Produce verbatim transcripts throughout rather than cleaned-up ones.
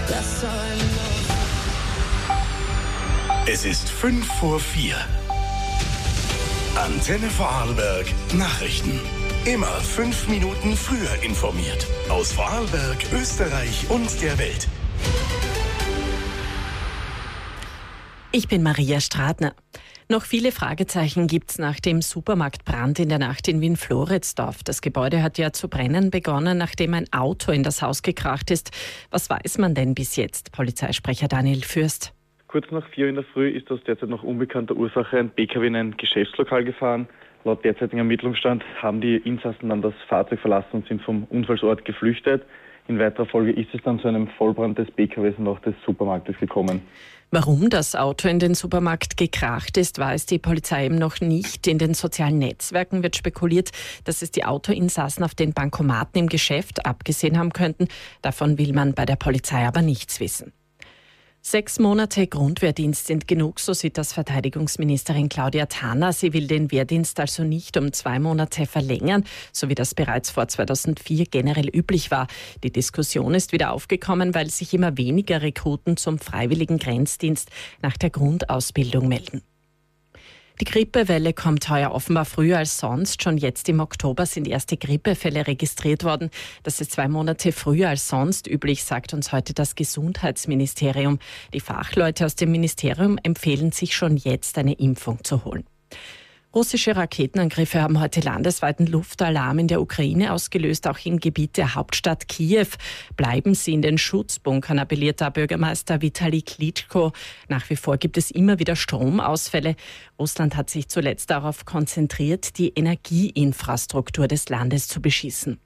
Das soll los. Es ist fünf vor vier. Antenne Vorarlberg Nachrichten. Immer fünf Minuten früher informiert. Aus Vorarlberg, Österreich und der Welt. Ich bin Maria Stratner. Noch viele Fragezeichen gibt's nach dem Supermarktbrand in der Nacht in Wien-Floridsdorf. Das Gebäude hat ja zu brennen begonnen, nachdem ein Auto in das Haus gekracht ist. Was weiß man denn bis jetzt? Polizeisprecher Daniel Fürst. Kurz nach vier in der Früh ist aus derzeit noch unbekannter Ursache ein P K W in ein Geschäftslokal gefahren. Laut derzeitigem Ermittlungsstand haben die Insassen dann das Fahrzeug verlassen und sind vom Unfallsort geflüchtet. In weiterer Folge ist es dann zu einem Vollbrand des P K Ws und auch des Supermarktes gekommen. Warum das Auto in den Supermarkt gekracht ist, weiß die Polizei eben noch nicht. In den sozialen Netzwerken wird spekuliert, dass es die Autoinsassen auf den Bankomaten im Geschäft abgesehen haben könnten. Davon will man bei der Polizei aber nichts wissen. Sechs Monate Grundwehrdienst sind genug, so sieht das Verteidigungsministerin Claudia Tanner. Sie will den Wehrdienst also nicht um zwei Monate verlängern, so wie das bereits vor zweitausendvier generell üblich war. Die Diskussion ist wieder aufgekommen, weil sich immer weniger Rekruten zum freiwilligen Grenzdienst nach der Grundausbildung melden. Die Grippewelle kommt heuer offenbar früher als sonst. Schon jetzt im Oktober sind erste Grippefälle registriert worden. Das ist zwei Monate früher als sonst üblich, sagt uns heute das Gesundheitsministerium. Die Fachleute aus dem Ministerium empfehlen sich schon jetzt, eine Impfung zu holen. Russische Raketenangriffe haben heute landesweiten Luftalarm in der Ukraine ausgelöst, auch im Gebiet der Hauptstadt Kiew. Bleiben Sie in den Schutzbunkern, appelliert der Bürgermeister Vitali Klitschko. Nach wie vor gibt es immer wieder Stromausfälle. Russland hat sich zuletzt darauf konzentriert, die Energieinfrastruktur des Landes zu beschießen.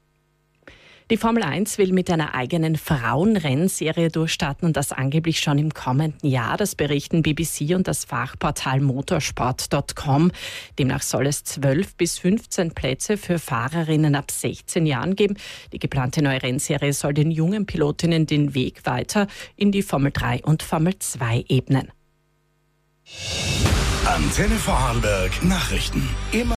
Die Formel eins will mit einer eigenen Frauenrennserie durchstarten und das angeblich schon im kommenden Jahr. Das berichten B B C und das Fachportal motorsport Punkt com. Demnach soll es zwölf bis fünfzehn Plätze für Fahrerinnen ab sechzehn Jahren geben. Die geplante neue Rennserie soll den jungen Pilotinnen den Weg weiter in die Formel drei und Formel zwei ebnen. Antenne Vorarlberg Nachrichten. Immer